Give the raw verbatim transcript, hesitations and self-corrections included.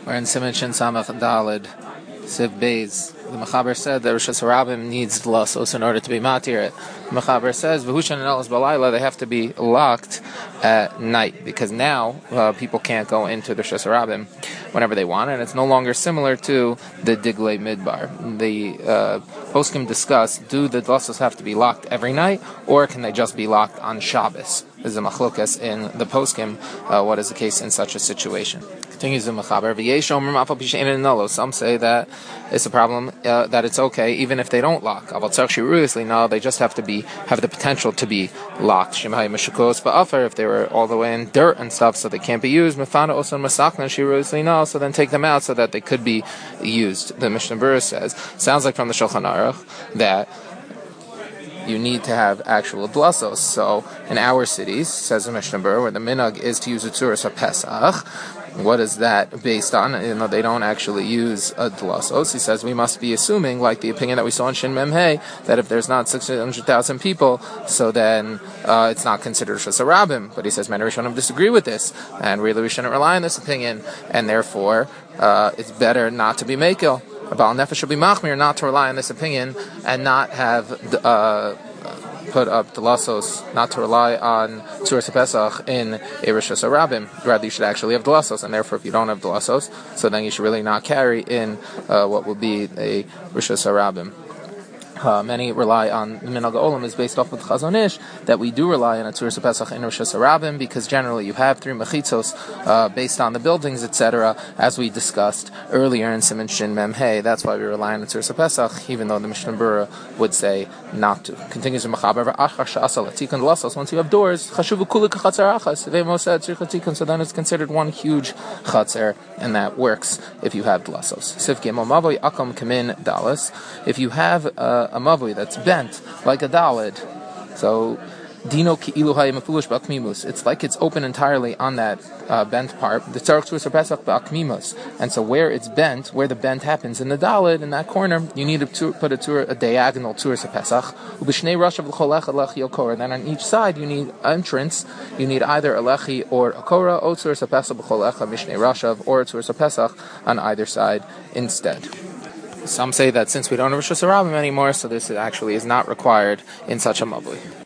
We're in Siman Shin Samach Daled, Siv Beis. The Mechaber said that Rosh Hashanah needs lasos in order to be matir. The Mechaber says v'hushan and elos balayla, they have to be locked at night because now uh, people can't go into the Rosh Hashanah whenever they want, and it's no longer similar to the Diglei Midbar. The uh, poskim discuss: do the lasos have to be locked every night, or can they just be locked on Shabbos? There's a machlokas in the poskim. Uh, what is the case in such a situation? Continues the Mechaber. Some say that it's a problem uh, that it's okay even if they don't lock. No, they just have to be have the potential to be locked. If they were all the way in dirt and stuff, so they can't be used. So then take them out so that they could be used. The Mishnah Berurah says, sounds like from the Shulchan Aruch that you need to have actual dlasos. So in our cities, says the Mishnah Berurah, where the minhag is to use a tzuras HaPesach, what is that based on? You know, they don't actually use a dlasos. He says we must be assuming, like the opinion that we saw in Shin Mem Hey, that if there's not six hundred thousand people, so then uh, it's not considered Rosh Hashanah. But he says many Rishonim disagree with this, and really we shouldn't rely on this opinion, and therefore uh, it's better not to be Mekel. A Baal Nefesh should be Machmir, not to rely on this opinion, and not have uh, put up the lasos, not to rely on Tzuras HaPesach in a Rosh Hashanah. Rather, you should actually have the lasos, and therefore if you don't have the lasos, so then you should really not carry in uh, what will be a Rosh Hashanah. Uh, many rely on the Minhag Olam is based off of Chazon Ish that we do rely on a Tzuras HaPesach in Rosh Hashanah because generally you have three mechitzos uh, based on the buildings, et cetera, as we discussed earlier in Siman Shin Mem Hey. That's why we rely on the Tzuras HaPesach, even though the Mishnah Berurah would say not to. Continues in Mechaber, once you have doors, so then it's considered one huge chatzer, and that works if you have dlasos. If you have uh, a mavui that's bent like a dalid, so dino ki'ilu hayim mefulish ba'akmimus. It's like it's open entirely on that uh, bent part. The tzarich tzuras HaPesach ba'akmimus, and so where it's bent, where the bent happens in the dalid, in that corner, you need to put a, tur, a diagonal tzuras HaPesach. Ub'shnei rashav l'cholech alechi okora. Then on each side you need entrance. You need either alechi or okora, or tzuras HaPesach b'cholecha mishnei rashav, or tzuras HaPesach on either side instead. Some say that since we don't have Rosh Hashanah anymore, so this actually is not required in such a mavui.